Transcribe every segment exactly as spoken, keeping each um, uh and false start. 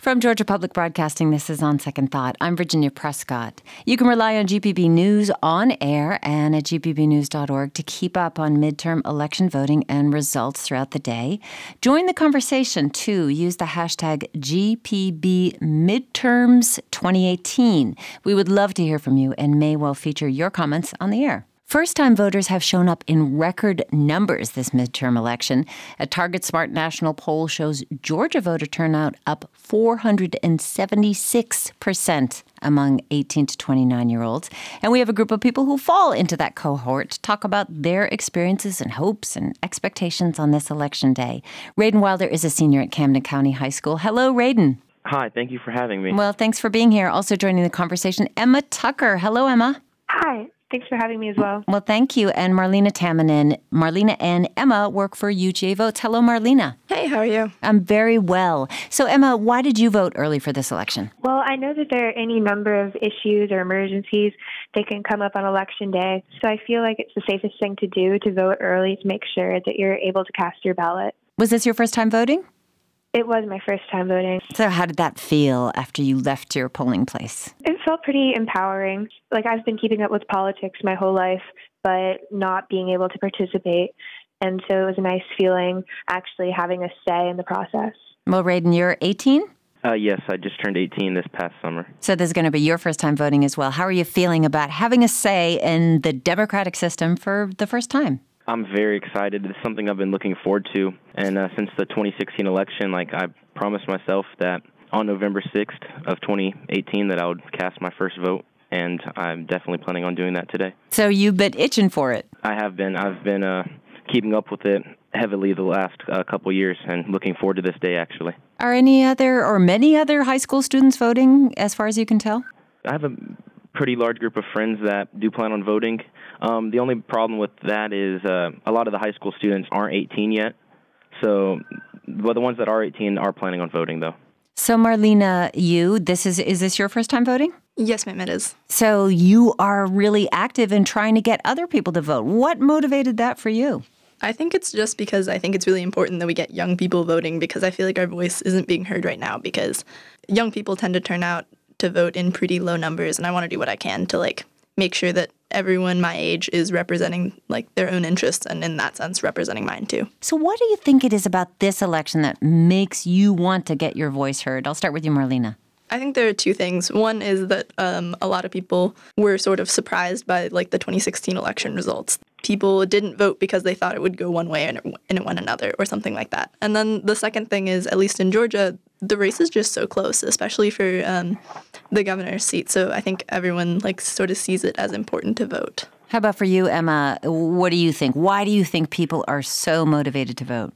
From Georgia Public Broadcasting, this is On Second Thought. I'm Virginia Prescott. You can rely on G P B News on air and at g p b news dot org to keep up on midterm election voting and results throughout the day. Join the conversation, too. Use the hashtag G P B Midterms twenty eighteen. We would love to hear from you and may well feature your comments on the air. First-time voters have shown up in record numbers this midterm election. A Target Smart National poll shows Georgia voter turnout up four hundred seventy-six percent among eighteen to twenty-nine-year-olds. And we have a group of people who fall into that cohort to talk about their experiences and hopes and expectations on this election day. Raiden Wilder is a senior at Camden County High School. Hello, Raiden. Hi, thank you for having me. Well, thanks for being here. Also joining the conversation, Emma Tucker. Hello, Emma. Hi. Thanks for having me as well. Well, thank you. And Marlena Tamanin. Marlena and Emma work for U G A Votes. Hello, Marlena. Hey, how are you? I'm very well. So, Emma, why did you vote early for this election? Well, I know that there are any number of issues or emergencies that can come up on Election Day. So I feel like it's the safest thing to do to vote early to make sure that you're able to cast your ballot. Was this your first time voting? It was my first time voting. So how did that feel after you left your polling place? It felt pretty empowering. Like, I've been keeping up with politics my whole life, but not being able to participate. And so it was a nice feeling actually having a say in the process. Well, Raiden, you're eighteen? Uh, yes, I just turned eighteen this past summer. So this is going to be your first time voting as well. How are you feeling about having a say in the democratic system for the first time? I'm very excited. It's something I've been looking forward to. And uh, since the twenty sixteen election, like I promised myself that on November sixth of twenty eighteen that I would cast my first vote. And I'm definitely planning on doing that today. So you've been itching for it? I have been. I've been uh, keeping up with it heavily the last uh, couple years and looking forward to this day, actually. Are any other or many other high school students voting as far as you can tell? I have a pretty large group of friends that do plan on voting. Um, the only problem with that is uh, a lot of the high school students aren't eighteen yet. So, well, the ones that are eighteen are planning on voting, though. So, Marlena, you, this is, is this your first time voting? Yes, ma'am, it is. So you are really active in trying to get other people to vote. What motivated that for you? I think it's just because I think it's really important that we get young people voting, because I feel like our voice isn't being heard right now, because young people tend to turn out to vote in pretty low numbers, and I want to do what I can to, like, make sure that everyone my age is representing, like, their own interests, and in that sense, representing mine, too. So what do you think it is about this election that makes you want to get your voice heard? I'll start with you, Marlena. I think there are two things. One is that um, a lot of people were sort of surprised by, like, the twenty sixteen election results. People didn't vote because they thought it would go one way and it, and it went another, or something like that. And then the second thing is, at least in Georgia, the race is just so close, especially for um, the governor's seat. So I think everyone, like, sort of sees it as important to vote. How about for you, Emma? What do you think? Why do you think people are so motivated to vote?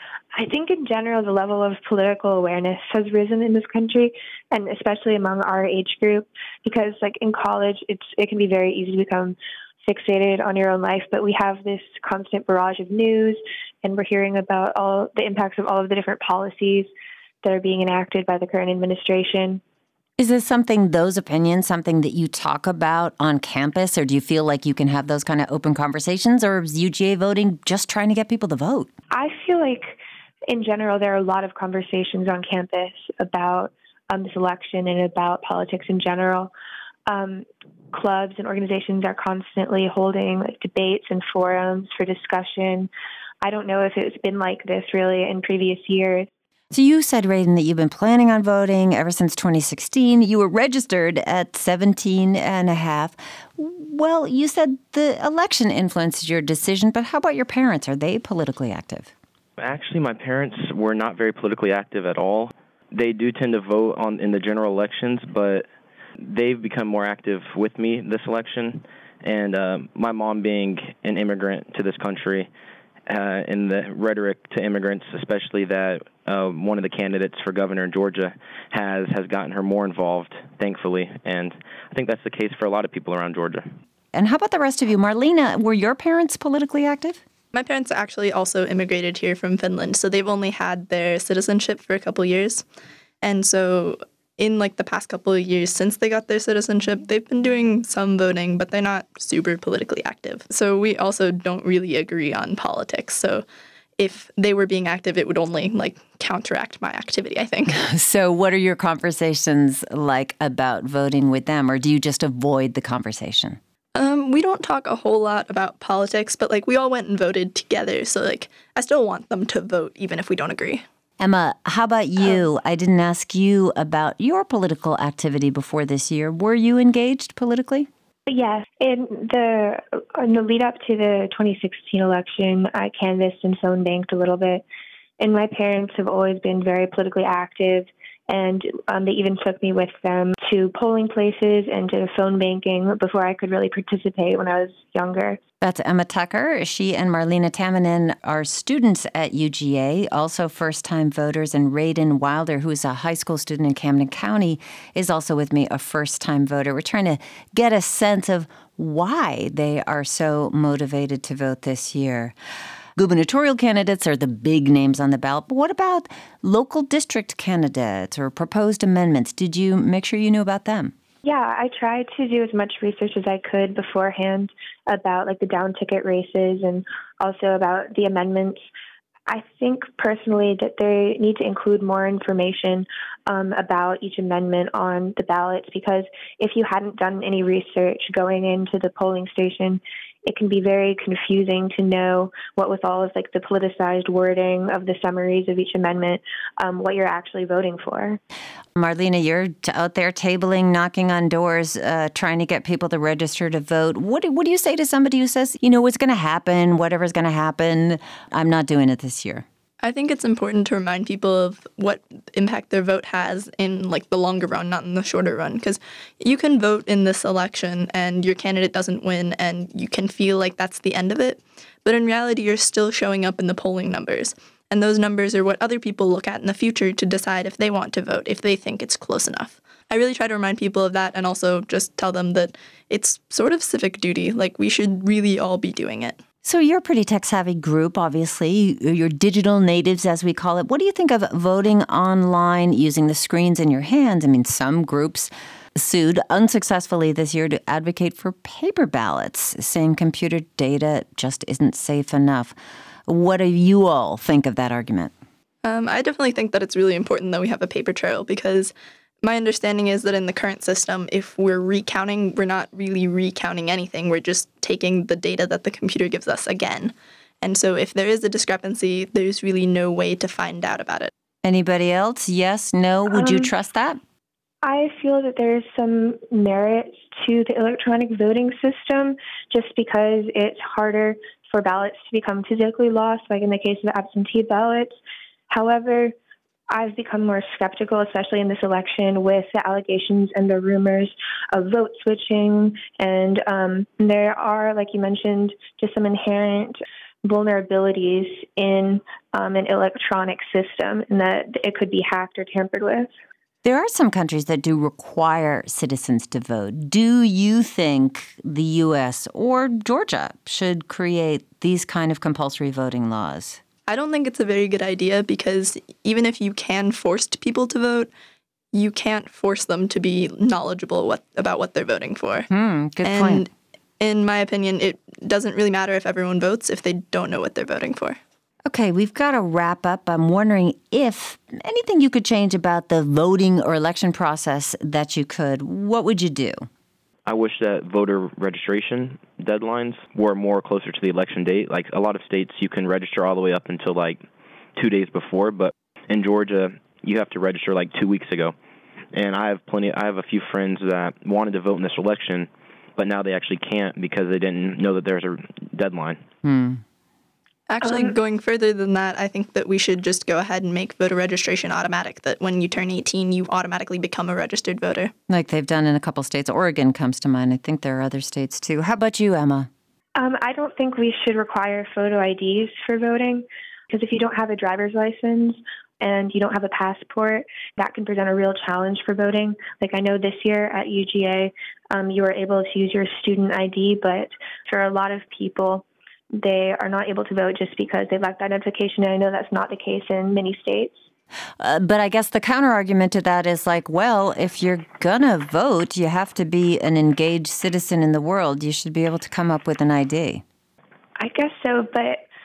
I think in general, the level of political awareness has risen in this country, and especially among our age group, because, like, in college, it's it can be very easy to become fixated on your own life, but we have this constant barrage of news, and we're hearing about all the impacts of all of the different policies that are being enacted by the current administration. Is this something, those opinions, something that you talk about on campus, or do you feel like you can have those kind of open conversations, or is U G A voting just trying to get people to vote? I feel like, in general, there are a lot of conversations on campus about um, this election and about politics in general. Um, clubs and organizations are constantly holding, like, debates and forums for discussion. I don't know if it's been like this really in previous years. So you said, Raiden, that you've been planning on voting ever since twenty sixteen. You were registered at seventeen and a half. Well, you said the election influenced your decision, but how about your parents? Are they politically active? Actually, my parents were not very politically active at all. They do tend to vote on in the general elections, but they've become more active with me this election. And uh, my mom being an immigrant to this country, uh, in the rhetoric to immigrants, especially that uh, one of the candidates for governor in Georgia has, has gotten her more involved, thankfully. And I think that's the case for a lot of people around Georgia. And how about the rest of you? Marlena, were your parents politically active? My parents actually also immigrated here from Finland, so they've only had their citizenship for a couple years. And so in, like, the past couple of years since they got their citizenship, they've been doing some voting, but they're not super politically active. So we also don't really agree on politics. So if they were being active, it would only like counteract my activity, I think. So what are your conversations like about voting with them, or do you just avoid the conversation? Um, we don't talk a whole lot about politics, but like we all went and voted together. So like I still want them to vote even if we don't agree. Emma, how about you? Um, I didn't ask you about your political activity before this year. Were you engaged politically? Yes. In the in the lead up to the twenty sixteen election, I canvassed and phone banked a little bit. And my parents have always been very politically active. And um, they even took me with them to polling places and to phone banking before I could really participate when I was younger. That's Emma Tucker. She and Marlena Tamanin are students at U G A, also first-time voters. And Raiden Wilder, who's a high school student in Camden County, is also with me, a first-time voter. We're trying to get a sense of why they are so motivated to vote this year. Gubernatorial candidates are the big names on the ballot, but what about local district candidates or proposed amendments? Did you make sure you knew about them? Yeah, I tried to do as much research as I could beforehand about like the down ticket races and also about the amendments. I think personally that they need to include more information um, about each amendment on the ballots, because if you hadn't done any research going into the polling station, it can be very confusing to know what, with all of like the politicized wording of the summaries of each amendment, um, what you're actually voting for. Marlena, you're out there tabling, knocking on doors, uh, trying to get people to register to vote. What do, what do you say to somebody who says, you know, what's going to happen, whatever's going to happen, I'm not doing it this year? I think it's important to remind people of what impact their vote has in like the longer run, not in the shorter run, because you can vote in this election and your candidate doesn't win and you can feel like that's the end of it. But in reality, you're still showing up in the polling numbers. And those numbers are what other people look at in the future to decide if they want to vote, if they think it's close enough. I really try to remind people of that and also just tell them that it's sort of civic duty. Like, we should really all be doing it. So you're a pretty tech-savvy group, obviously. You're digital natives, as we call it. What do you think of voting online using the screens in your hands? I mean, some groups sued unsuccessfully this year to advocate for paper ballots, saying computer data just isn't safe enough. What do you all think of that argument? Um, I definitely think that it's really important that we have a paper trail, because my understanding is that in the current system, if we're recounting, we're not really recounting anything. We're just taking the data that the computer gives us again. And so if there is a discrepancy, there's really no way to find out about it. Anybody else? Yes? No? Would um, you trust that? I feel that there's some merit to the electronic voting system just because it's harder for ballots to become physically lost, like in the case of absentee ballots. However, I've become more skeptical, especially in this election, with the allegations and the rumors of vote switching. And um, there are, like you mentioned, just some inherent vulnerabilities in um, an electronic system, and that it could be hacked or tampered with. There are some countries that do require citizens to vote. Do you think the U S or Georgia should create these kind of compulsory voting laws? I don't think it's a very good idea, because even if you can force people to vote, you can't force them to be knowledgeable what, about what they're voting for. Hmm, good and point. In my opinion, it doesn't really matter if everyone votes if they don't know what they're voting for. Okay, we've got to wrap up. I'm wondering if anything you could change about the voting or election process that you could, what would you do? I wish that voter registration deadlines were more closer to the election date. Like, a lot of states, you can register all the way up until like two days before, but in Georgia, you have to register like two weeks ago. And I have plenty. I have a few friends that wanted to vote in this election, but now they actually can't because they didn't know that there's a deadline. Hmm. Actually, um, going further than that, I think that we should just go ahead and make voter registration automatic, that when you turn eighteen, you automatically become a registered voter. Like they've done in a couple states. Oregon comes to mind. I think there are other states, too. How about you, Emma? Um, I don't think we should require photo I Ds for voting, because if you don't have a driver's license and you don't have a passport, that can present a real challenge for voting. Like, I know this year at U G A, um, you were able to use your student I D, but for a lot of people, they are not able to vote just because they lack identification. And I know that's not the case in many states. Uh, but I guess the counter-argument to that is like, well, if you're going to vote, you have to be an engaged citizen in the world. You should be able to come up with an I D. I guess so, but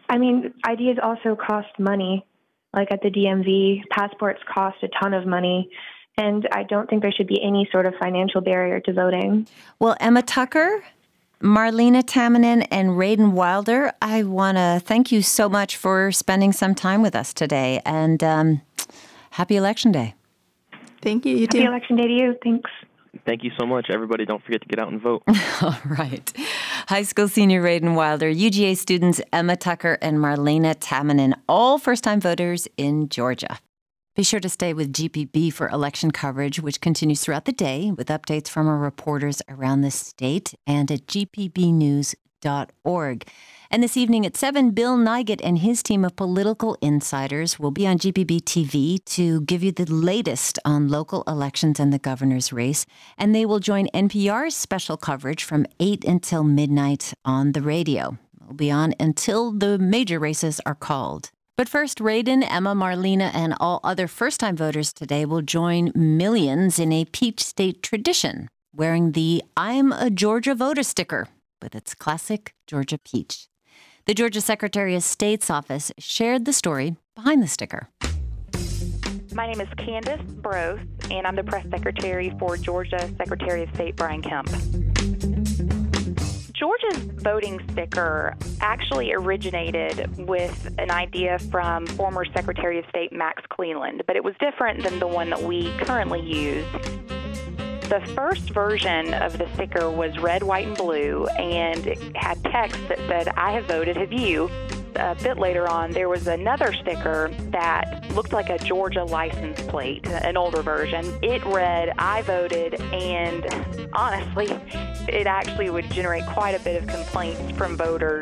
I mean, I Ds also cost money. Like at the D M V, passports cost a ton of money. And I don't think there should be any sort of financial barrier to voting. Well, Emma Tucker, Marlena Tamanen, and Radin Wilder, I want to thank you so much for spending some time with us today. And um, happy Election Day. Thank you. You too. Happy Election Day to you. Thanks. Thank you so much. Everybody, don't forget to get out and vote. All right. High school senior Radin Wilder, U G A students Emma Tucker and Marlena Tamanen, all first-time voters in Georgia. Be sure to stay with G P B for election coverage, which continues throughout the day with updates from our reporters around the state and at g p b news dot org. And this evening at seven, Bill Nigut and his team of political insiders will be on G P B T V to give you the latest on local elections and the governor's race. And they will join N P R's special coverage from eight until midnight on the radio. We'll be on until the major races are called. But first, Radin, Emma, Marlena, and all other first-time voters today will join millions in a Peach State tradition, wearing the I'm a Georgia Voter sticker with its classic Georgia peach. The Georgia Secretary of State's office shared the story behind the sticker. My name is Candace Broth, and I'm the press secretary for Georgia Secretary of State Brian Kemp. Georgia's voting sticker actually originated with an idea from former Secretary of State Max Cleland, but it was different than the one that we currently use. The first version of the sticker was red, white, and blue, and it had text that said, I have voted, have you? A bit later on, there was another sticker that looked like a Georgia license plate, an older version. It read, I voted, and honestly, it actually would generate quite a bit of complaints from voters.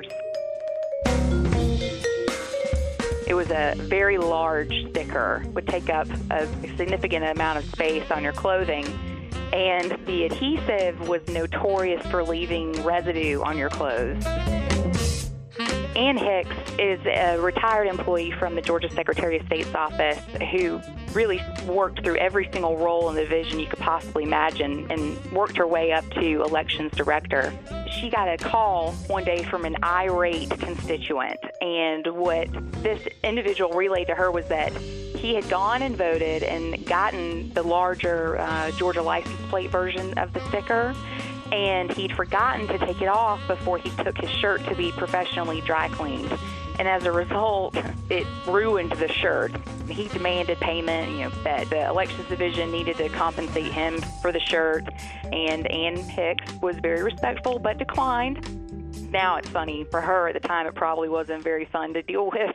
It was a very large sticker, would take up a significant amount of space on your clothing, and the adhesive was notorious for leaving residue on your clothes. Ann Hicks is a retired employee from the Georgia Secretary of State's office who really worked through every single role in the division you could possibly imagine and worked her way up to elections director. She got a call one day from an irate constituent, and what this individual relayed to her was that he had gone and voted and gotten the larger uh, Georgia license plate version of the sticker, and he'd forgotten to take it off before he took his shirt to be professionally dry cleaned. And as a result, it ruined the shirt. He demanded payment, you know, that the elections division needed to compensate him for the shirt, and Ann Hicks was very respectful but declined. Now it's funny. For her at the time, it probably wasn't very fun to deal with.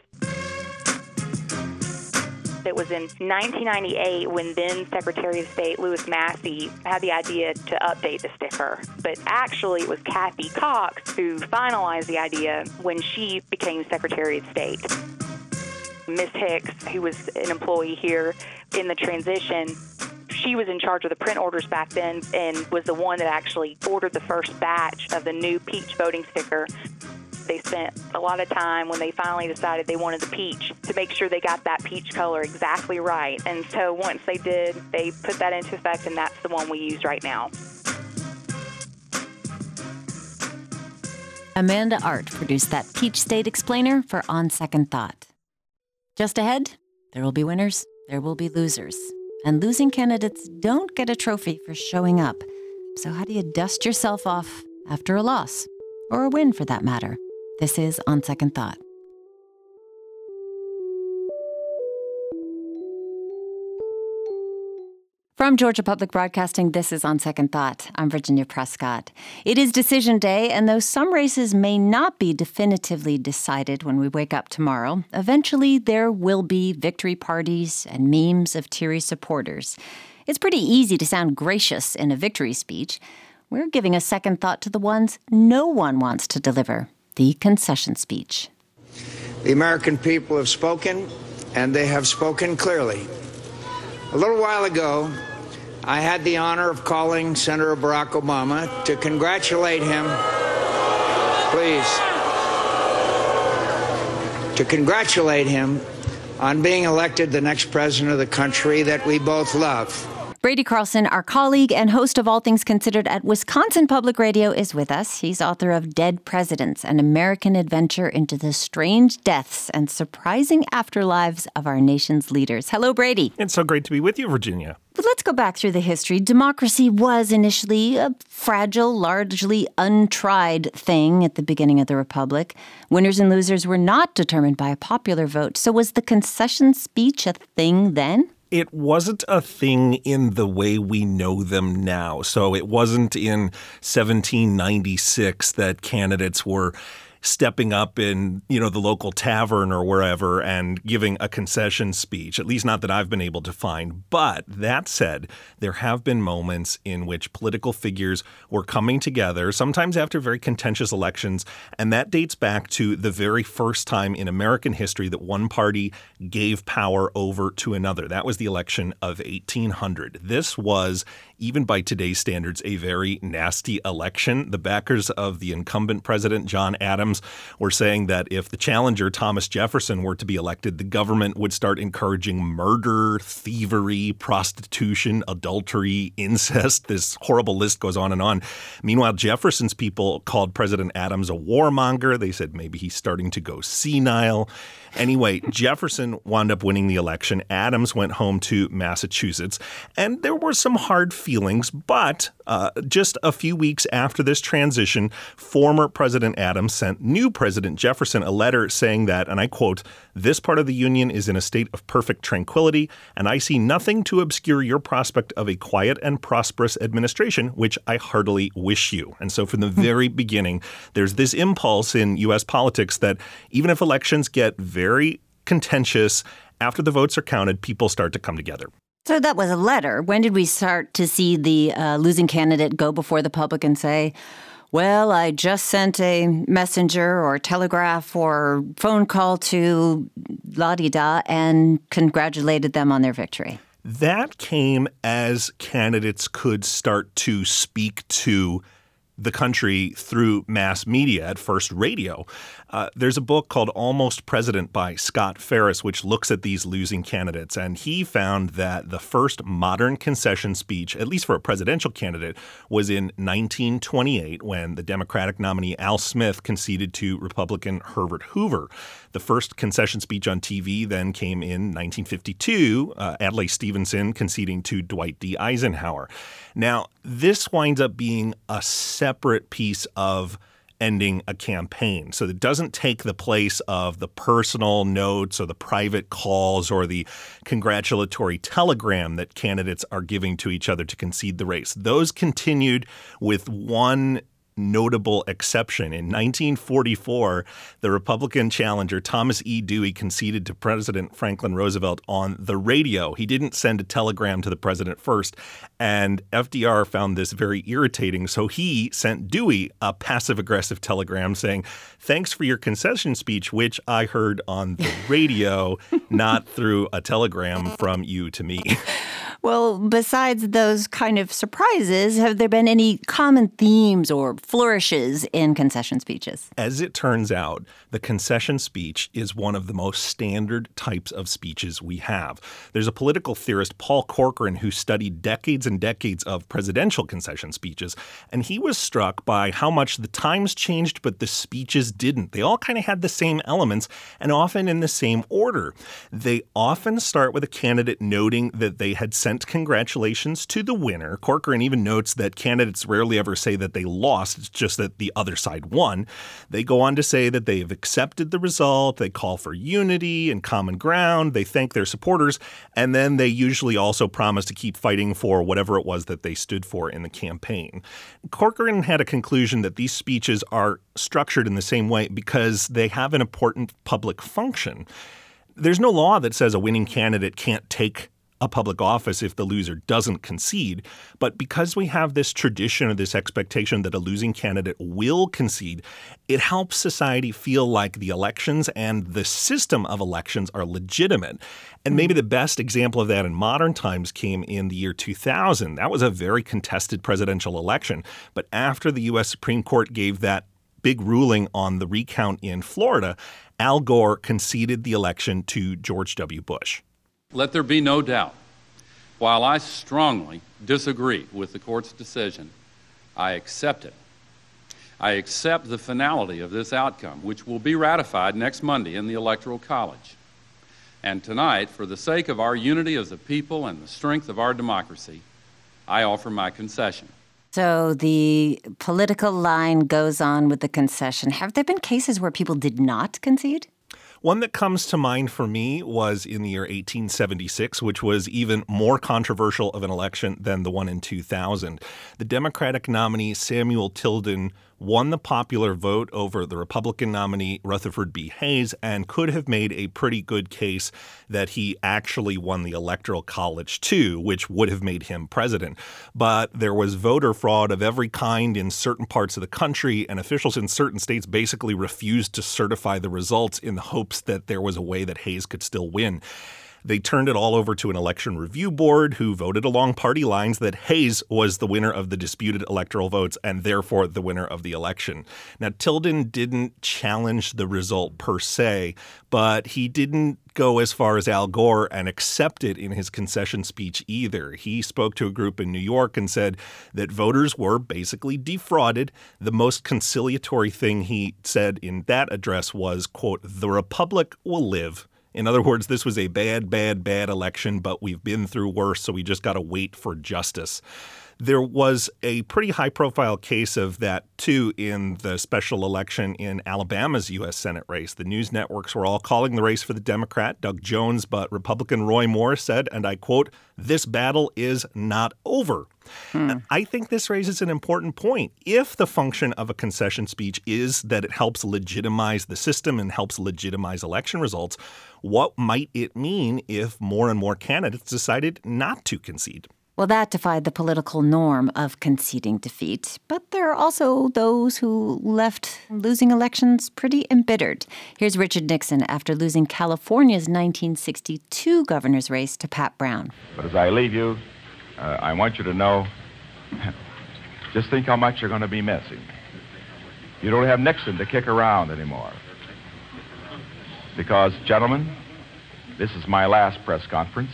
It was in nineteen ninety-eight when then Secretary of State Louis Massey had the idea to update the sticker. But actually, it was Kathy Cox who finalized the idea when she became Secretary of State. Miz Hicks, who was an employee here in the transition, she was in charge of the print orders back then and was the one that actually ordered the first batch of the new peach voting sticker. They spent a lot of time when they finally decided they wanted the peach to make sure they got that peach color exactly right. And so once they did, they put that into effect, and that's the one we use right now. Amanda Art produced that Peach State Explainer for On Second Thought. Just ahead, there will be winners, there will be losers. And losing candidates don't get a trophy for showing up. So how do you dust yourself off after a loss? Or a win, for that matter? This is On Second Thought. From Georgia Public Broadcasting, this is On Second Thought. I'm Virginia Prescott. It is decision day, and though some races may not be definitively decided when we wake up tomorrow, eventually there will be victory parties and memes of teary supporters. It's pretty easy to sound gracious in a victory speech. We're giving a second thought to the ones no one wants to deliver, the concession speech. The American people have spoken, and they have spoken clearly. A little while ago, I had the honor of calling Senator Barack Obama to congratulate him, please, to congratulate him on being elected the next president of the country that we both love. Brady Carlson, our colleague and host of All Things Considered at Wisconsin Public Radio, is with us. He's author of Dead Presidents, an American adventure into the strange deaths and surprising afterlives of our nation's leaders. Hello, Brady. It's so great to be with you, Virginia. But let's go back through the history. Democracy was initially a fragile, largely untried thing at the beginning of the Republic. Winners and losers were not determined by a popular vote. So was the concession speech a thing then? It wasn't a thing in the way we know them now. So it wasn't in seventeen ninety-six that candidates were stepping up in, you know, the local tavern or wherever and giving a concession speech, at least not that I've been able to find. But that said, there have been moments in which political figures were coming together, sometimes after very contentious elections, and that dates back to the very first time in American history that one party gave power over to another. That was the election of eighteen hundred. This was, even by today's standards, a very nasty election. The backers of the incumbent president, John Adams, were saying that if the challenger, Thomas Jefferson, were to be elected, the government would start encouraging murder, thievery, prostitution, adultery, incest. This horrible list goes on and on. Meanwhile, Jefferson's people called President Adams a warmonger. They said maybe he's starting to go senile. Anyway, Jefferson wound up winning the election. Adams went home to Massachusetts, and there were some hard feelings. But uh, just a few weeks after this transition, former President Adams sent new President Jefferson a letter saying that, and I quote, "This part of the Union is in a state of perfect tranquility, and I see nothing to obscure your prospect of a quiet and prosperous administration, which I heartily wish you." And so from the very beginning, there's this impulse in U S politics that even if elections get very contentious, after the votes are counted, people start to come together. So that was a letter. When did we start to see the uh, losing candidate go before the public and say, well, I just sent a messenger or telegraph or phone call to la-di-da and congratulated them on their victory? That came as candidates could start to speak to the country through mass media, at first radio. Uh, there's a book called Almost President by Scott Ferris, which looks at these losing candidates. And he found that the first modern concession speech, at least for a presidential candidate, was in nineteen twenty-eight when the Democratic nominee Al Smith conceded to Republican Herbert Hoover. The first concession speech on T V then came in nineteen fifty-two, uh, Adlai Stevenson conceding to Dwight D. Eisenhower. Now, this winds up being a separate piece of ending a campaign. So it doesn't take the place of the personal notes or the private calls or the congratulatory telegram that candidates are giving to each other to concede the race. Those continued with one notable exception. In nineteen forty-four, the Republican challenger Thomas E. Dewey conceded to President Franklin Roosevelt on the radio. He didn't send a telegram to the president first, and F D R found this very irritating, so he sent Dewey a passive-aggressive telegram saying, "Thanks for your concession speech, which I heard on the radio, not through a telegram from you to me." Well, besides those kind of surprises, have there been any common themes or flourishes in concession speeches? As it turns out, the concession speech is one of the most standard types of speeches we have. There's a political theorist, Paul Corcoran, who studied decades and decades of presidential concession speeches, and he was struck by how much the times changed, but the speeches didn't. They all kind of had the same elements and often in the same order. They often start with a candidate noting that they had sent congratulations to the winner. Corcoran even notes that candidates rarely ever say that they lost. It's just that the other side won. They go on to say that they have accepted the result. They call for unity and common ground. They thank their supporters. And then they usually also promise to keep fighting for whatever it was that they stood for in the campaign. Corcoran had a conclusion that these speeches are structured in the same way because they have an important public function. There's no law that says a winning candidate can't take a public office if the loser doesn't concede. But because we have this tradition or this expectation that a losing candidate will concede, it helps society feel like the elections and the system of elections are legitimate. And maybe the best example of that in modern times came in the year two thousand. That was a very contested presidential election. But after the U S Supreme Court gave that big ruling on the recount in Florida, Al Gore conceded the election to George W. Bush. Let there be no doubt. While I strongly disagree with the court's decision, I accept it. I accept the finality of this outcome, which will be ratified next Monday in the Electoral College. And tonight, for the sake of our unity as a people and the strength of our democracy, I offer my concession. So the political line goes on with the concession. Have there been cases where people did not concede? One that comes to mind for me was in the year eighteen seventy-six, which was even more controversial of an election than the one in two thousand. The Democratic nominee Samuel Tilden won the popular vote over the Republican nominee Rutherford B. Hayes and could have made a pretty good case that he actually won the Electoral College too, which would have made him president. But there was voter fraud of every kind in certain parts of the country, and officials in certain states basically refused to certify the results in the hopes that there was a way that Hayes could still win. They turned it all over to an election review board who voted along party lines that Hayes was the winner of the disputed electoral votes and therefore the winner of the election. Now, Tilden didn't challenge the result per se, but he didn't go as far as Al Gore and accept it in his concession speech either. He spoke to a group in New York and said that voters were basically defrauded. The most conciliatory thing he said in that address was, quote, "The republic will live." In other words, this was a bad, bad, bad election, but we've been through worse, so we just got to wait for justice. There was a pretty high-profile case of that, too, in the special election in Alabama's U S Senate race. The news networks were all calling the race for the Democrat, Doug Jones, but Republican Roy Moore said, and I quote, "This battle is not over." Hmm. I think this raises an important point. If the function of a concession speech is that it helps legitimize the system and helps legitimize election results, what might it mean if more and more candidates decided not to concede? Well, that defied the political norm of conceding defeat. But there are also those who left losing elections pretty embittered. Here's Richard Nixon after losing California's nineteen sixty-two governor's race to Pat Brown. But as I leave you, uh, I want you to know, just think how much you're going to be missing. You don't have Nixon to kick around anymore. Because, gentlemen, this is my last press conference,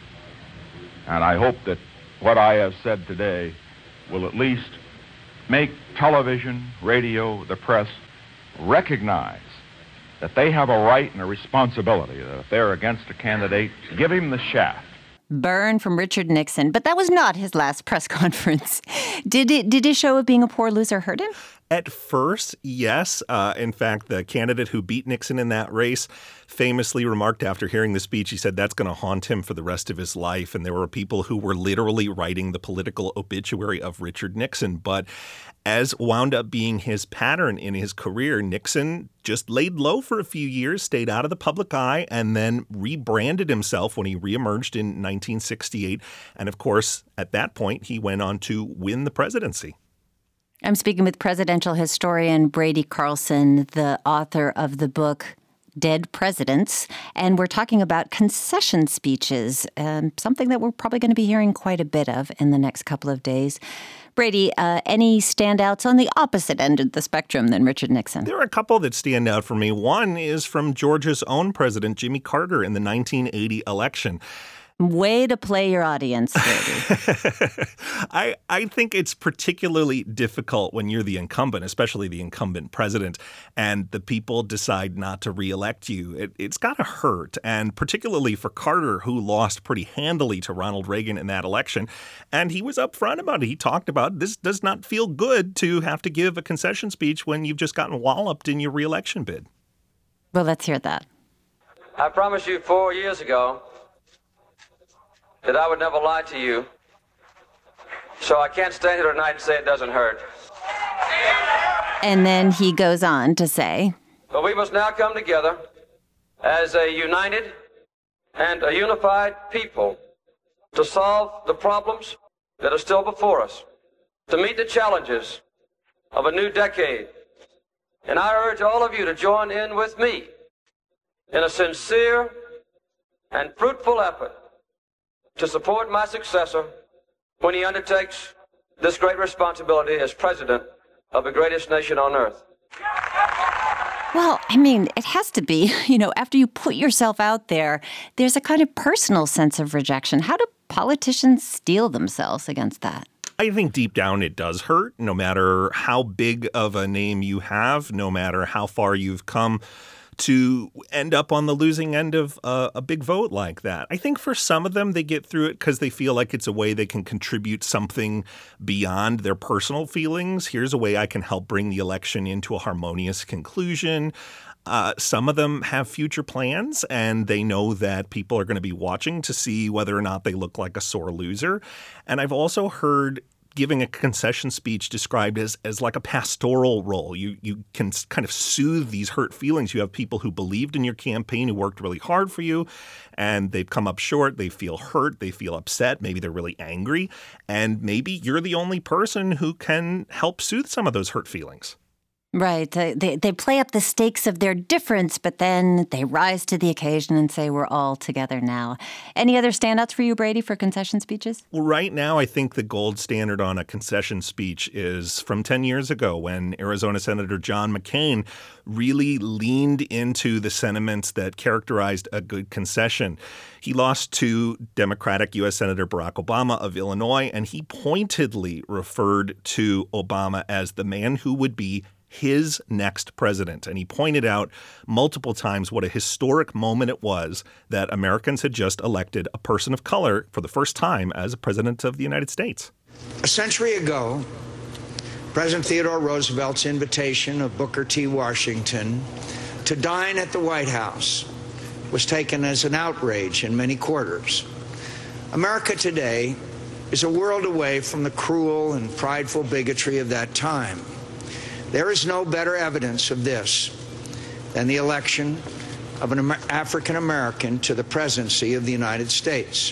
and I hope that what I have said today will at least make television, radio, the press recognize that they have a right and a responsibility that if they're against a candidate, give him the shaft. Burn from Richard Nixon. But that was not his last press conference. Did it? Did his show of being a poor loser hurt him? At first, yes. Uh, in fact, the candidate who beat Nixon in that race famously remarked after hearing the speech, he said that's going to haunt him for the rest of his life. And there were people who were literally writing the political obituary of Richard Nixon. But as wound up being his pattern in his career, Nixon just laid low for a few years, stayed out of the public eye, and then rebranded himself when he reemerged in nineteen sixty-eight. And of course, at that point, he went on to win the presidency. I'm speaking with presidential historian Brady Carlson, the author of the book Dead Presidents, and we're talking about concession speeches, um, something that we're probably going to be hearing quite a bit of in the next couple of days. Brady, uh, any standouts on the opposite end of the spectrum than Richard Nixon? There are a couple that stand out for me. One is from Georgia's own president, Jimmy Carter, in the nineteen eighty election. Way to play your audience, Brady. I, I think it's particularly difficult when you're the incumbent, especially the incumbent president, and the people decide not to reelect you. It, it's got to hurt, and particularly for Carter, who lost pretty handily to Ronald Reagan in that election. And he was upfront about it. He talked about this does not feel good to have to give a concession speech when you've just gotten walloped in your reelection bid. Well, let's hear that. I promised you four years ago that I would never lie to you, so I can't stand here tonight and say it doesn't hurt. And then he goes on to say, but we must now come together as a united and a unified people to solve the problems that are still before us, to meet the challenges of a new decade. And I urge all of you to join in with me in a sincere and fruitful effort to support my successor when he undertakes this great responsibility as president of the greatest nation on earth. Well, I mean, it has to be, you know, after you put yourself out there, there's a kind of personal sense of rejection. How do politicians steel themselves against that? I think deep down it does hurt, no matter how big of a name you have, no matter how far you've come to end up on the losing end of uh, a big vote like that. I think for some of them, they get through it because they feel like it's a way they can contribute something beyond their personal feelings. Here's a way I can help bring the election into a harmonious conclusion. Uh, some of them have future plans, and they know that people are going to be watching to see whether or not they look like a sore loser. And I've also heard giving a concession speech described as as like a pastoral role. You you can kind of soothe these hurt feelings. You have people who believed in your campaign, who worked really hard for you, and they've come up short. They feel hurt. They feel upset. Maybe they're really angry. And maybe you're the only person who can help soothe some of those hurt feelings. Right. They they play up the stakes of their difference, but then they rise to the occasion and say, we're all together now. Any other standouts for you, Brady, for concession speeches? Well, right now, I think the gold standard on a concession speech is from ten years ago when Arizona Senator John McCain really leaned into the sentiments that characterized a good concession. He lost to Democratic U S Senator Barack Obama of Illinois, and he pointedly referred to Obama as the man who would be his next president. And he pointed out multiple times what a historic moment it was that Americans had just elected a person of color for the first time as a president of the United States. A century ago, President Theodore Roosevelt's invitation of Booker T. Washington to dine at the White House was taken as an outrage in many quarters. America today is a world away from the cruel and prideful bigotry of that time. There is no better evidence of this than the election of an African American to the presidency of the United States.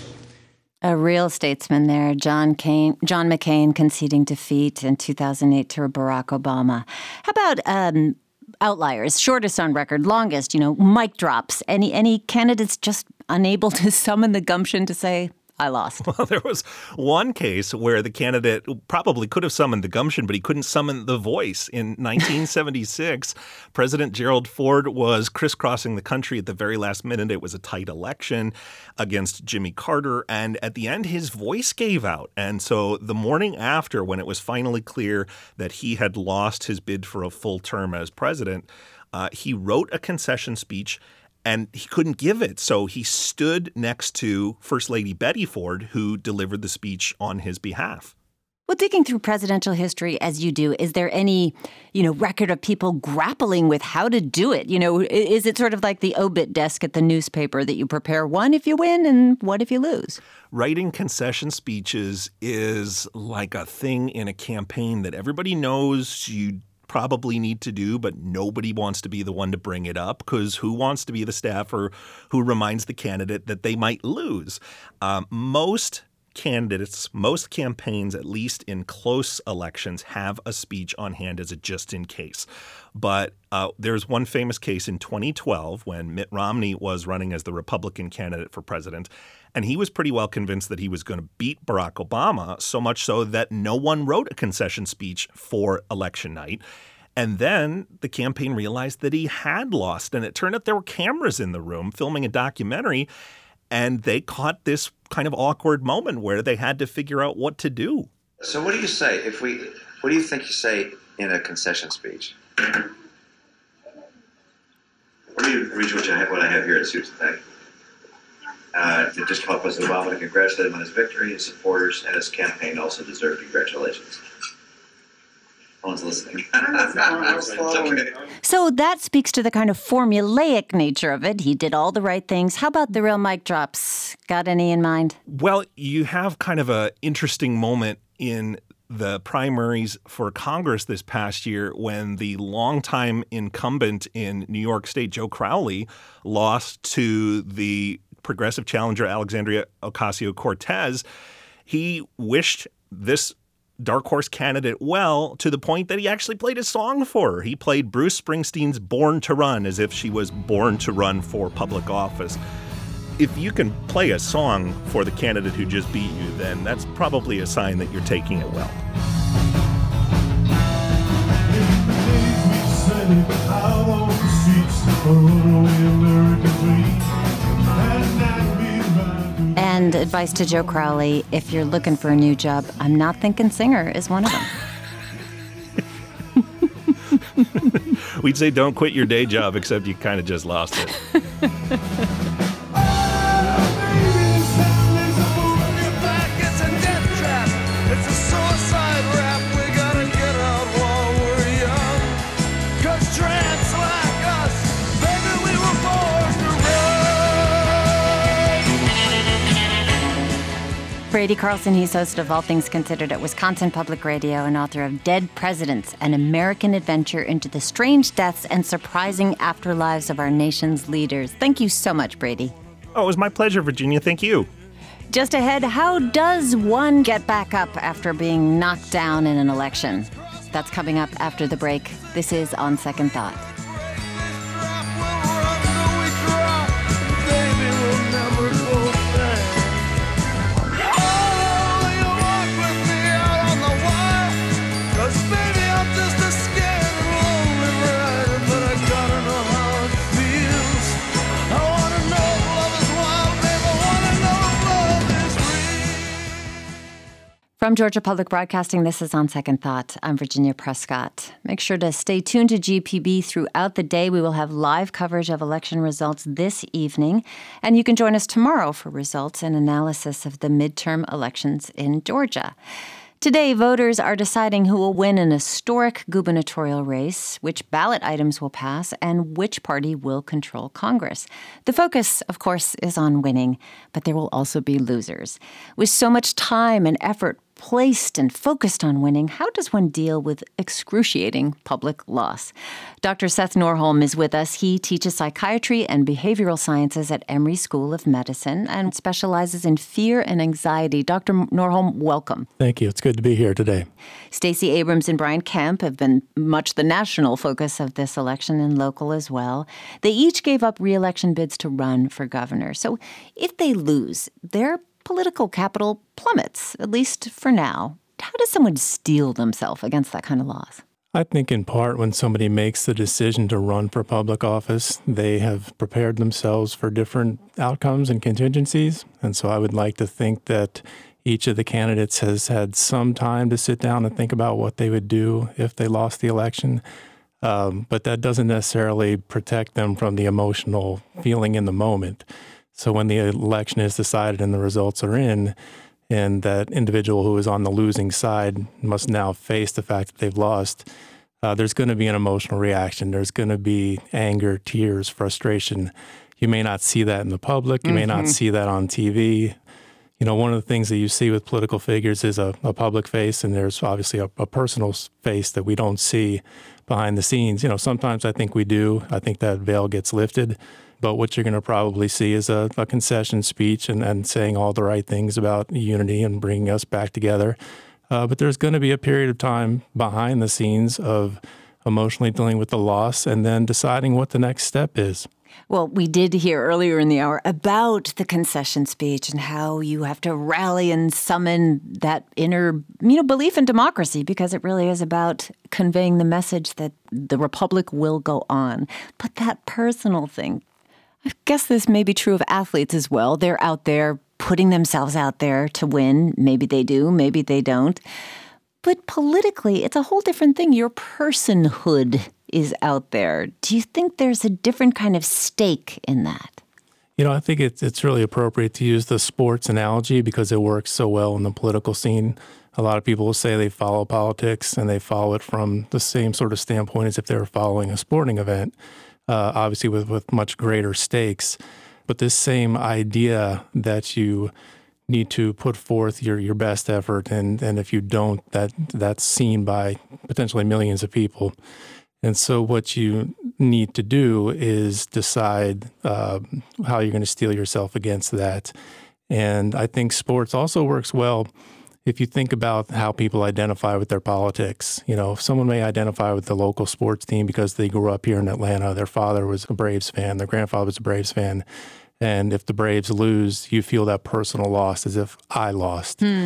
A real statesman there, John Kane, John McCain conceding defeat in two thousand eight to Barack Obama. How about um, outliers, shortest on record, longest, you know, mic drops? Any any candidates just unable to summon the gumption to say, I lost? Well, there was one case where the candidate probably could have summoned the gumption, but he couldn't summon the voice. In nineteen seventy-six, President Gerald Ford was crisscrossing the country at the very last minute. It was a tight election against Jimmy Carter, and at the end, his voice gave out. And so the morning after, when it was finally clear that he had lost his bid for a full term as president, uh, he wrote a concession speech, and he couldn't give it. So he stood next to First Lady Betty Ford, who delivered the speech on his behalf. Well, digging through presidential history as you do, is there any, you know, record of people grappling with how to do it? You know, is it sort of like the obit desk at the newspaper that you prepare one if you win and one if you lose? Writing concession speeches is like a thing in a campaign that everybody knows you probably need to do, but nobody wants to be the one to bring it up, because who wants to be the staffer who reminds the candidate that they might lose? Um, most candidates, most campaigns, at least in close elections, have a speech on hand as a just in case. But uh, there's one famous case in twenty twelve when Mitt Romney was running as the Republican candidate for president, and he was pretty well convinced that he was going to beat Barack Obama, so much so that no one wrote a concession speech for election night. And then the campaign realized that he had lost, and it turned out there were cameras in the room filming a documentary, and they caught this kind of awkward moment where they had to figure out what to do. So what do you say if we, what do you think you say in a concession speech? Let me read you what I have, what I have here. It suits the thing. Uh, to just call President Obama to congratulate him on his victory. His supporters and his campaign also deserve congratulations. No one's listening. Okay. So that speaks to the kind of formulaic nature of it. He did all the right things. How about the real mic drops? Got any in mind? Well, you have kind of an interesting moment in the primaries for Congress this past year when the longtime incumbent in New York State, Joe Crowley, lost to the progressive challenger Alexandria Ocasio-Cortez. He wished this dark horse candidate well, to the point that he actually played a song for her. He played Bruce Springsteen's Born to Run as if she was born to run for public office. If you can play a song for the candidate who just beat you, then that's probably a sign that you're taking it well. And And advice to Joe Crowley, if you're looking for a new job, I'm not thinking singer is one of them. We'd say don't quit your day job, except you kind of just lost it. Brady Carlson, he's host of All Things Considered at Wisconsin Public Radio and author of Dead Presidents, an American adventure into the strange deaths and surprising afterlives of our nation's leaders. Thank you so much, Brady. Oh, it was my pleasure, Virginia. Thank you. Just ahead, how does one get back up after being knocked down in an election? That's coming up after the break. This is On Second Thought. From Georgia Public Broadcasting, this is On Second Thought. I'm Virginia Prescott. Make sure to stay tuned to G P B throughout the day. We will have live coverage of election results this evening, and you can join us tomorrow for results and analysis of the midterm elections in Georgia. Today, voters are deciding who will win an historic gubernatorial race, which ballot items will pass, and which party will control Congress. The focus, of course, is on winning, but there will also be losers. With so much time and effort placed and focused on winning, how does one deal with excruciating public loss? Doctor Seth Norholm is with us. He teaches psychiatry and behavioral sciences at Emory School of Medicine and specializes in fear and anxiety. Doctor Norholm, welcome. Thank you. It's good to be here today. Stacey Abrams and Brian Kemp have been much the national focus of this election and local as well. They each gave up re-election bids to run for governor. So if they lose, they're political capital plummets, at least for now. How does someone steel themselves against that kind of loss? I think in part when somebody makes the decision to run for public office, they have prepared themselves for different outcomes and contingencies. And so I would like to think that each of the candidates has had some time to sit down and think about what they would do if they lost the election. Um, but that doesn't necessarily protect them from the emotional feeling in the moment. So when the election is decided and the results are in, and that individual who is on the losing side must now face the fact that they've lost, uh, there's going to be an emotional reaction. There's going to be anger, tears, frustration. You may not see that in the public. You mm-hmm. may not see that on T V. You know, one of the things that you see with political figures is a, a public face, and there's obviously a, a personal face that we don't see behind the scenes. You know, sometimes I think we do. I think that veil gets lifted. But what you're going to probably see is a, a concession speech and, and saying all the right things about unity and bringing us back together. Uh, but there's going to be a period of time behind the scenes of emotionally dealing with the loss and then deciding what the next step is. Well, we did hear earlier in the hour about the concession speech and how you have to rally and summon that inner, you know, belief in democracy, because it really is about conveying the message that the republic will go on. But that personal thing, I guess this may be true of athletes as well. They're out there putting themselves out there to win. Maybe they do, maybe they don't. But politically, it's a whole different thing. Your personhood is out there. Do you think there's a different kind of stake in that? You know, I think it's it's really appropriate to use the sports analogy because it works so well in the political scene. A lot of people will say they follow politics and they follow it from the same sort of standpoint as if they were following a sporting event. Uh, obviously with, with much greater stakes. But this same idea that you need to put forth your, your best effort, and, and if you don't, that that's seen by potentially millions of people. And so what you need to do is decide uh, how you're going to steel yourself against that. And I think sports also works well if you think about how people identify with their politics. You know, if someone may identify with the local sports team because they grew up here in Atlanta, their father was a Braves fan, their grandfather was a Braves fan, and if the Braves lose, you feel that personal loss as if I lost. Hmm.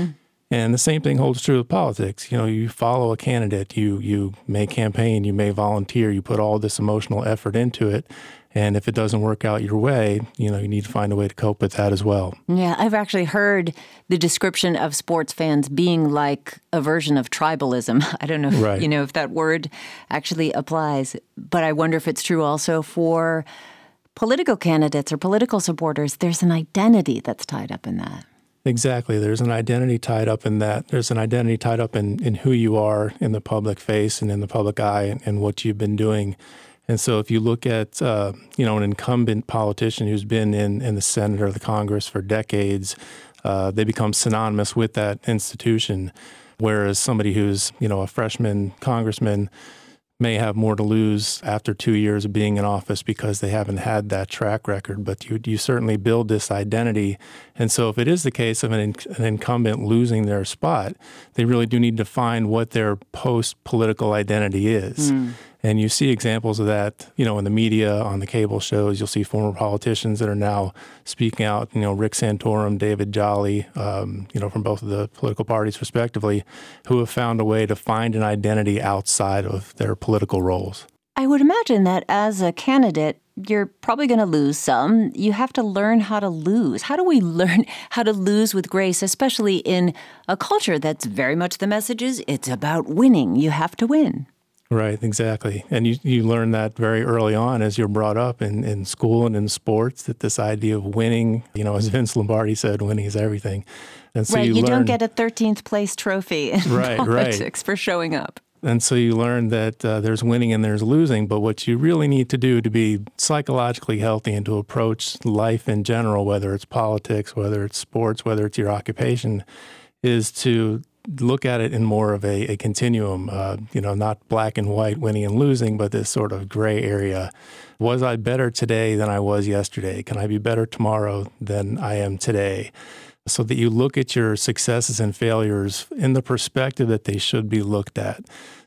And the same thing holds true with politics. You know, you follow a candidate, you you may campaign, you may volunteer, you put all this emotional effort into it. And if it doesn't work out your way, you know, you need to find a way to cope with that as well. Yeah, I've actually heard the description of sports fans being like a version of tribalism. I don't know, if, right. you know, if that word actually applies, but I wonder if it's true also for political candidates or political supporters. There's an identity that's tied up in that. Exactly. There's an identity tied up in that. There's an identity tied up in, in who you are in the public face and in the public eye and, and what you've been doing. And so if you look at, uh, you know, an incumbent politician who's been in, in the Senate or the Congress for decades, uh, they become synonymous with that institution, whereas somebody who's, you know, a freshman congressman may have more to lose after two years of being in office because they haven't had that track record. But you you certainly build this identity. And so if it is the case of an, an incumbent losing their spot, they really do need to find what their post-political identity is. Mm. And you see examples of that, you know, in the media, on the cable shows. You'll see former politicians that are now speaking out, you know, Rick Santorum, David Jolly, um, you know, from both of the political parties respectively, who have found a way to find an identity outside of their political roles. I would imagine that as a candidate, you're probably going to lose some. You have to learn how to lose. How do we learn how to lose with grace, especially in a culture that's very much the message is it's about winning. You have to win. Right, exactly. And you, you learn that very early on as you're brought up in, in school and in sports, that this idea of winning, you know, as Vince Lombardi said, winning is everything. And so right, you, you learn, don't get a thirteenth place trophy in right, politics right. for showing up. And so you learn that uh, there's winning and there's losing, but what you really need to do to be psychologically healthy and to approach life in general, whether it's politics, whether it's sports, whether it's your occupation, is to look at it in more of a, a continuum, uh, you know, not black and white, winning and losing, but this sort of gray area. Was I better today than I was yesterday? Can I be better tomorrow than I am today? So that you look at your successes and failures in the perspective that they should be looked at.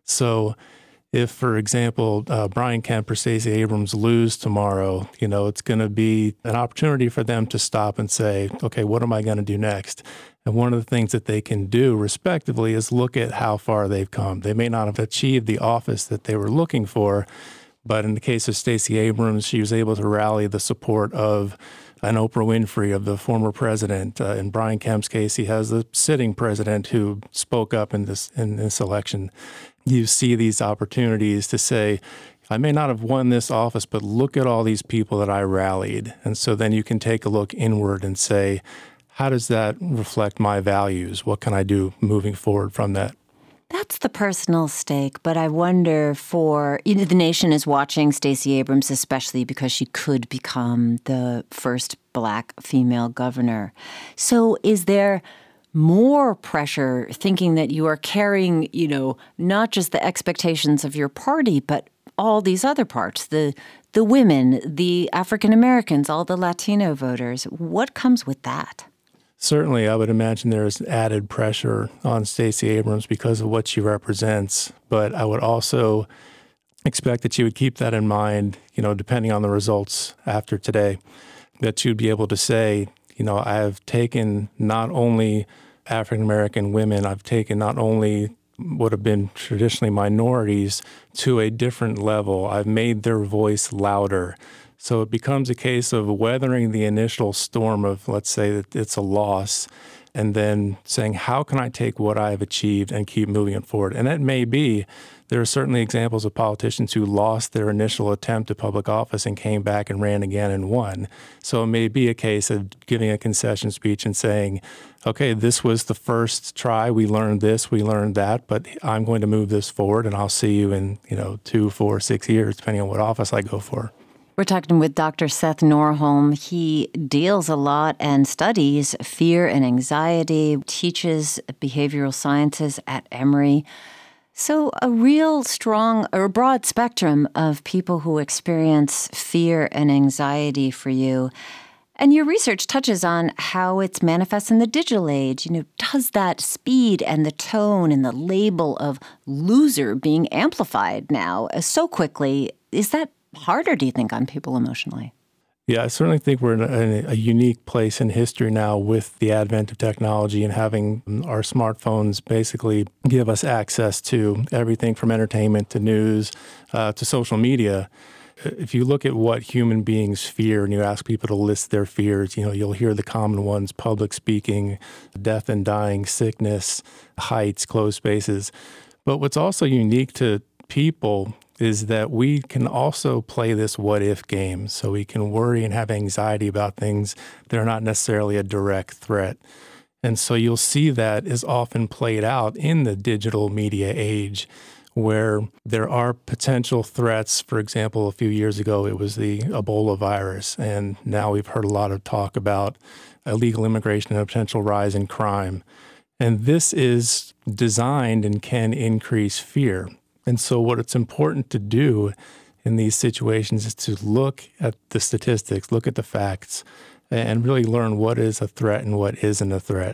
So if, for example, uh, Brian Kemp or Stacey Abrams lose tomorrow, you know, it's going to be an opportunity for them to stop and say, okay, what am I going to do next? And one of the things that they can do, respectively, is look at how far they've come. They may not have achieved the office that they were looking for, but in the case of Stacey Abrams, she was able to rally the support of an Oprah Winfrey, of the former president. Uh, in Brian Kemp's case, he has the sitting president who spoke up in this in this election. You see these opportunities to say, I may not have won this office, but look at all these people that I rallied. And so then you can take a look inward and say, how does that reflect my values? What can I do moving forward from that? That's the personal stake, but I wonder for, you know, the nation is watching Stacey Abrams, especially because she could become the first black female governor. So is there more pressure thinking that you are carrying, you know, not just the expectations of your party, but all these other parts, the the women, the African Americans, all the Latino voters? What comes with that? Certainly, I would imagine there's added pressure on Stacey Abrams because of what she represents. But I would also expect that she would keep that in mind, you know, depending on the results after today, that she would be able to say, you know, I have taken not only African American women, I've taken not only what have been traditionally minorities to a different level. I've made their voice louder. So it becomes a case of weathering the initial storm of, let's say that it's a loss, and then saying, how can I take what I've achieved and keep moving it forward? And that may be, there are certainly examples of politicians who lost their initial attempt at public office and came back and ran again and won. So it may be a case of giving a concession speech and saying, okay, this was the first try. We learned this, we learned that, but I'm going to move this forward, and I'll see you in, you know, two, four, six years, depending on what office I go for. We're talking with Doctor Seth Norholm. He deals a lot and studies fear and anxiety, teaches behavioral sciences at Emory. So a real strong or broad spectrum of people who experience fear and anxiety for you. And your research touches on how it's manifests in the digital age. You know, does that speed and the tone and the label of loser being amplified now so quickly, is that harder, do you think, on people emotionally? Yeah, I certainly think we're in a, in a unique place in history now with the advent of technology and having our smartphones basically give us access to everything from entertainment to news uh, to social media. If you look at what human beings fear and you ask people to list their fears, you know, you'll hear the common ones: public speaking, death and dying, sickness, heights, closed spaces. But what's also unique to people is that we can also play this what-if game. So we can worry and have anxiety about things that are not necessarily a direct threat. And so you'll see that is often played out in the digital media age, where there are potential threats. For example, a few years ago, it was the Ebola virus. And now we've heard a lot of talk about illegal immigration and a potential rise in crime. And this is designed and can increase fear. And so what it's important to do in these situations is to look at the statistics, look at the facts, and really learn what is a threat and what isn't a threat.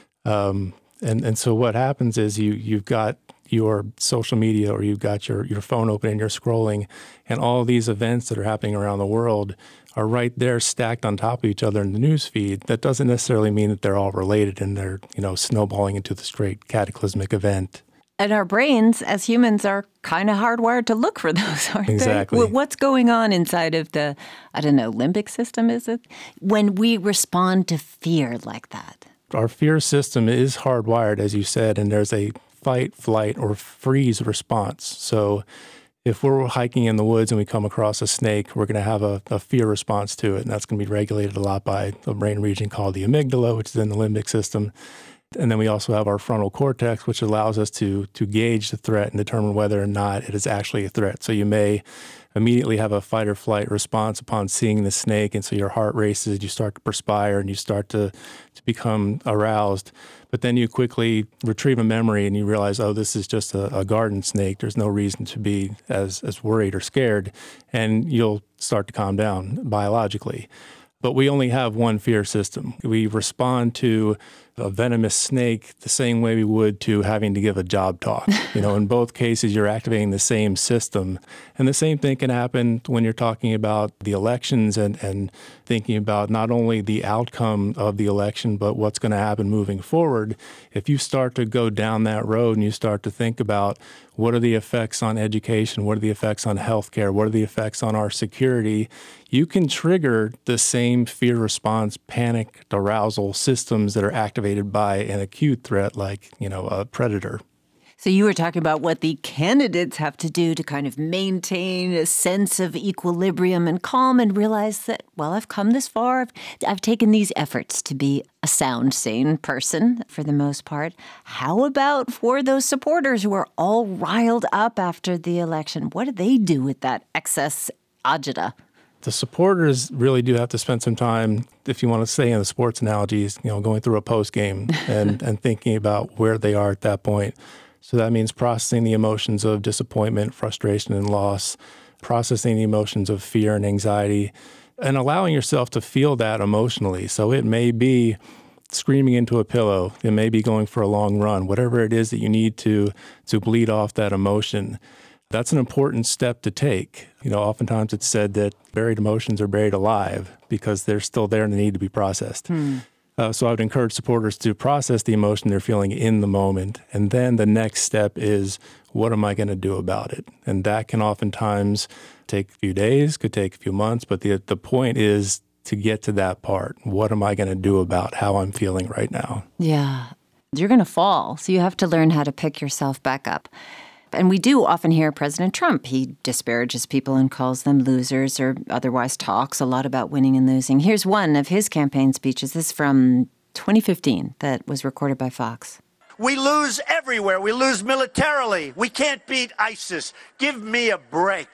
Um, and, and so what happens is you, you've got your social media or you've got your, your phone open and you're scrolling, and all these events that are happening around the world are right there stacked on top of each other in the news feed. That doesn't necessarily mean that they're all related and they're, you know, snowballing into this great cataclysmic event. And our brains, as humans, are kind of hardwired to look for those, aren't exactly. they? What's going on inside of the, I don't know, limbic system, is it? When we respond to fear like that. Our fear system is hardwired, as you said, and there's a fight, flight, or freeze response. So if we're hiking in the woods and we come across a snake, we're going to have a, a fear response to it, and that's going to be regulated a lot by a brain region called the amygdala, which is in the limbic system. And then we also have our frontal cortex, which allows us to to gauge the threat and determine whether or not it is actually a threat. So you may immediately have a fight or flight response upon seeing the snake, and so your heart races, you start to perspire, and you start to, to become aroused. But then you quickly retrieve a memory and you realize, oh, this is just a, a garden snake. There's no reason to be as, as worried or scared, and you'll start to calm down biologically. But we only have one fear system. We respond to a venomous snake the same way we would to having to give a job talk. You know, in both cases, you're activating the same system. And the same thing can happen when you're talking about the elections and, and thinking about not only the outcome of the election, but what's going to happen moving forward. If you start to go down that road and you start to think about what are the effects on education, what are the effects on healthcare, what are the effects on our security, you can trigger the same fear response, panic, arousal systems that are activated by an acute threat like, you know, a predator. So you were talking about what the candidates have to do to kind of maintain a sense of equilibrium and calm and realize that, well, I've come this far. I've, I've taken these efforts to be a sound, sane person for the most part. How about for those supporters who are all riled up after the election? What do they do with that excess agita? The supporters really do have to spend some time, if you want to say in the sports analogies, you know, going through a post game and, and thinking about where they are at that point. So that means processing the emotions of disappointment, frustration, and loss, processing the emotions of fear and anxiety, and allowing yourself to feel that emotionally. So it may be screaming into a pillow. It may be going for a long run, whatever it is that you need to to bleed off that emotion. That's an important step to take. You know, oftentimes it's said that buried emotions are buried alive because they're still there and they need to be processed. Hmm. Uh, so I would encourage supporters to process the emotion they're feeling in the moment. And then the next step is, what am I going to do about it? And that can oftentimes take a few days, could take a few months. But the the point is to get to that part. What am I going to do about how I'm feeling right now? Yeah. You're going to fall. So you have to learn how to pick yourself back up. And we do often hear President Trump. He disparages people and calls them losers or otherwise talks a lot about winning and losing. Here's one of his campaign speeches. This is from twenty fifteen that was recorded by Fox. We lose everywhere. We lose militarily. We can't beat ISIS. Give me a break.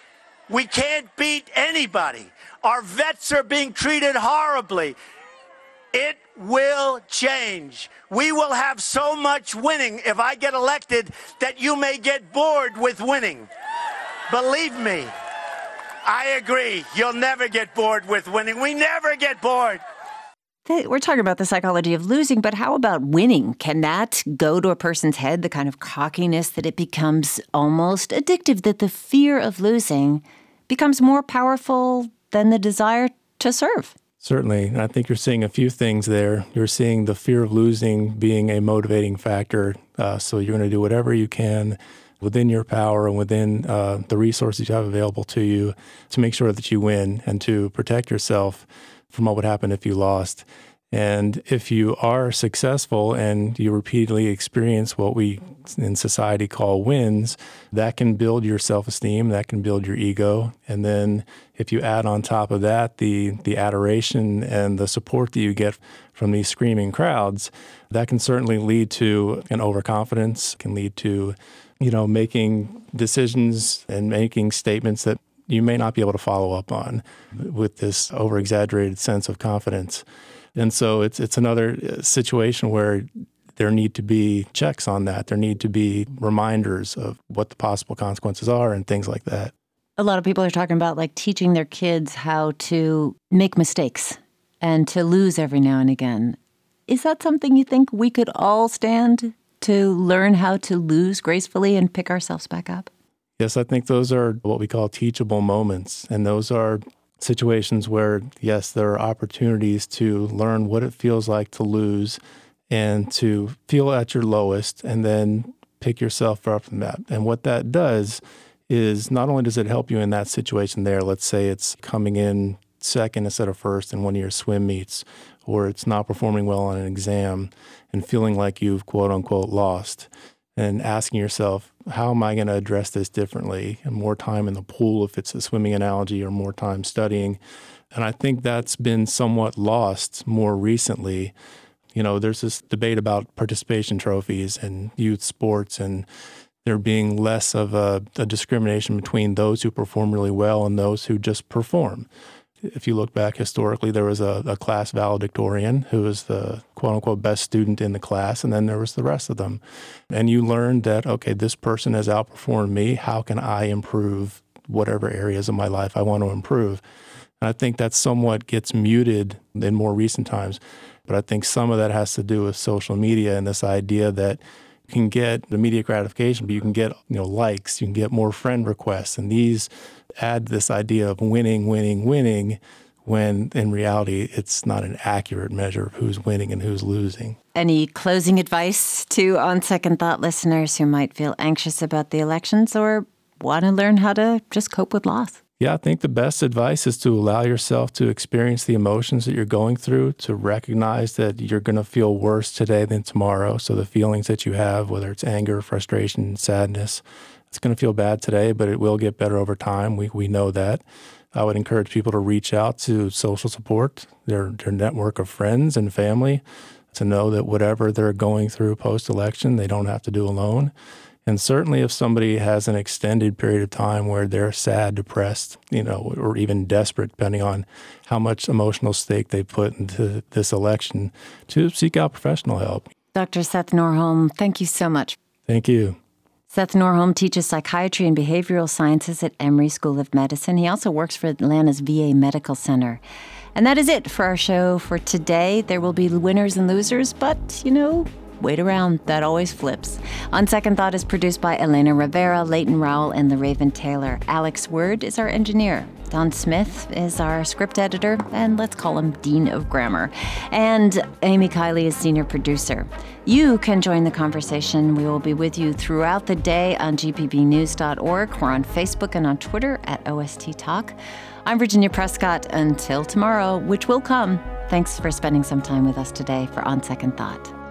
We can't beat anybody. Our vets are being treated horribly. It will change. We will have so much winning if I get elected that you may get bored with winning. Believe me, I agree. You'll never get bored with winning. We never get bored. We're talking about the psychology of losing, but how about winning? Can that go to a person's head, the kind of cockiness that it becomes almost addictive, that the fear of losing becomes more powerful than the desire to serve. Certainly. And I think you're seeing a few things there. You're seeing the fear of losing being a motivating factor. Uh, so you're going to do whatever you can within your power and within uh, the resources you have available to you to make sure that you win and to protect yourself from what would happen if you lost. And if you are successful and you repeatedly experience what we in society call wins, that can build your self-esteem, that can build your ego. And then if you add on top of that the the adoration and the support that you get from these screaming crowds, that can certainly lead to an overconfidence, can lead to, you know, making decisions and making statements that you may not be able to follow up on with this over-exaggerated sense of confidence. And so it's it's another situation where there need to be checks on that. There need to be reminders of what the possible consequences are and things like that. A lot of people are talking about like teaching their kids how to make mistakes and to lose every now and again. Is that something you think we could all stand to learn how to lose gracefully and pick ourselves back up? Yes, I think those are what we call teachable moments. And those are situations where, yes, there are opportunities to learn what it feels like to lose and to feel at your lowest and then pick yourself up from that. And what that does is not only does it help you in that situation there, let's say it's coming in second instead of first in one of your swim meets, or it's not performing well on an exam and feeling like you've quote unquote lost, and asking yourself, how am I going to address this differently? And more time in the pool if it's a swimming analogy, or more time studying. And I think that's been somewhat lost more recently. You know, there's this debate about participation trophies and youth sports, and there being less of a, a discrimination between those who perform really well and those who just perform. If you look back historically, there was a, a class valedictorian who was the quote-unquote best student in the class, and then there was the rest of them. And you learned that, okay, this person has outperformed me. How can I improve whatever areas of my life I want to improve? And I think that somewhat gets muted in more recent times. But I think some of that has to do with social media and this idea that you can get immediate gratification, but you can get, you know, likes, you can get more friend requests, and these add this idea of winning, winning, winning, when in reality it's not an accurate measure of who's winning and who's losing. Any closing advice to On Second Thought listeners who might feel anxious about the elections or want to learn how to just cope with loss? Yeah, I think the best advice is to allow yourself to experience the emotions that you're going through, to recognize that you're going to feel worse today than tomorrow. So the feelings that you have, whether it's anger, frustration, sadness, it's going to feel bad today, but it will get better over time. We we know that. I would encourage people to reach out to social support, their, their network of friends and family, to know that whatever they're going through post-election, they don't have to do alone. And certainly if somebody has an extended period of time where they're sad, depressed, you know, or even desperate, depending on how much emotional stake they put into this election, to seek out professional help. Doctor Seth Norholm, thank you so much. Thank you. Seth Norholm teaches psychiatry and behavioral sciences at Emory School of Medicine. He also works for Atlanta's V A Medical Center. And that is it for our show for today. There will be winners and losers, but, you know, wait around. That always flips. On Second Thought is produced by Elena Rivera, Leighton Rowell, and the Raven Taylor. Alex Word is our engineer. Don Smith is our script editor, and let's call him Dean of Grammar. And Amy Kiley is senior producer. You can join the conversation. We will be with you throughout the day on G P B news dot org. We're on Facebook and on Twitter at O S T Talk. I'm Virginia Prescott. Until tomorrow, which will come. Thanks for spending some time with us today for On Second Thought.